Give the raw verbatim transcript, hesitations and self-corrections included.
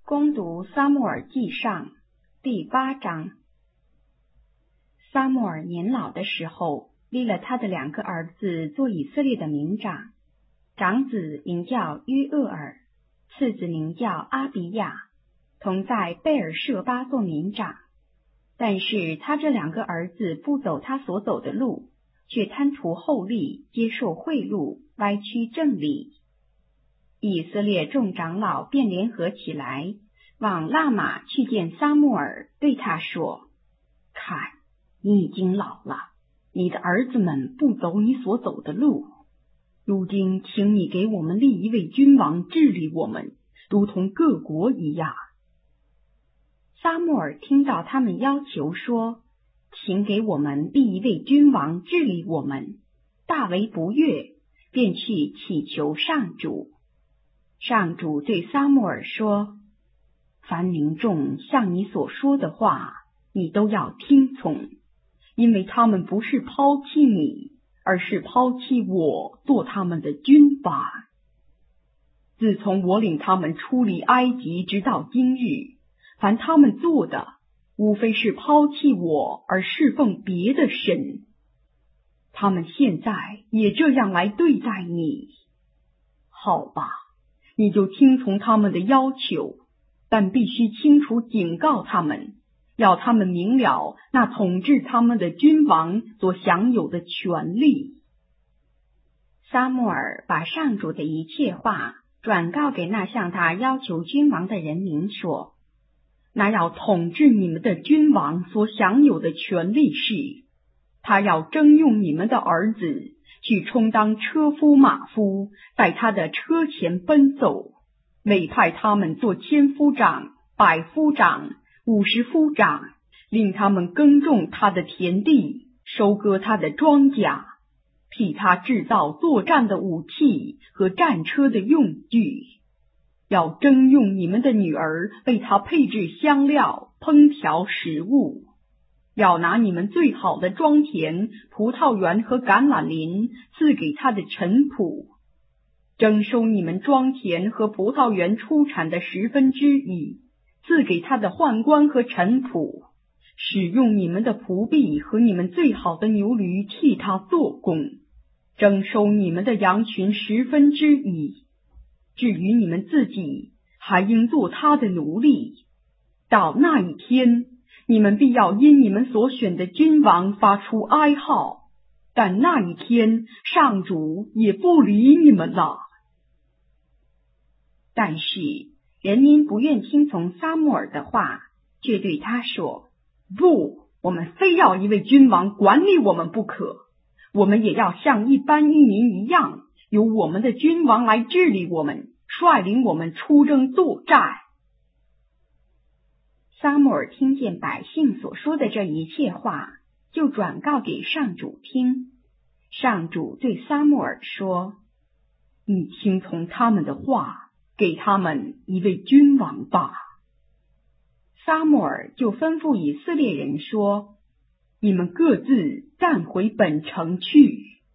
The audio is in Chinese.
攻读撒母耳记上第八章。撒母耳年老的时候，立了他的两个儿子做以色列的民长，长子名叫约厄尔，次子名叫阿比亚，同在贝尔舍巴做民长。但是他这两个儿子不走他所走的路，却贪图厚利，接受贿赂，歪曲正理。以色列众长老便联合起来，往拉玛去见撒母耳，对他说：看，你已经老了，你的儿子们不走你所走的路，如今请你给我们立一位君王治理我们，如同各国一样。撒母耳听到他们要求说，请给我们立一位君王治理我们，大为不悦，便去祈求上主。上主对撒母耳说：凡民众向你所说的话，你都要听从，因为他们不是抛弃你，而是抛弃我做他们的君王。自从我领他们出离埃及直到今日，凡他们做的，无非是抛弃我而侍奉别的神。他们现在也这样来对待你。好吧，你就听从他们的要求，但必须清楚警告他们，要他们明了那统治他们的君王所享有的权利。撒母耳把上主的一切话转告给那向他要求君王的人民说，那要统治你们的君王所享有的权利是，他要征用你们的儿子去充当车夫马夫，在他的车前奔走，委派他们做千夫长、百夫长、五十夫长，令他们耕种他的田地，收割他的庄稼，替他制造作战的武器和战车的用具，要征用你们的女儿为他配置香料，烹调食物，要拿你们最好的庄田、葡萄园和橄榄林赐给他的臣仆，征收你们庄田和葡萄园出产的十分之一，赐给他的宦官和臣仆，使用你们的仆婢和你们最好的牛驴替他做工，征收你们的羊群十分之一。至于你们自己，还应做他的奴隶。到那一天，你们必要因你们所选的君王发出哀号，但那一天上主也不理你们了。但是人民不愿听从撒母耳的话，却对他说：不，我们非要一位君王管理我们不可，我们也要像一般异民一样，由我们的君王来治理我们，率领我们出征作战。撒母耳听见百姓所说的这一切话，就转告给上主听。上主对撒母耳说：你听从他们的话，给他们一位君王吧。撒母耳就吩咐以色列人说：你们各自暂回本城去。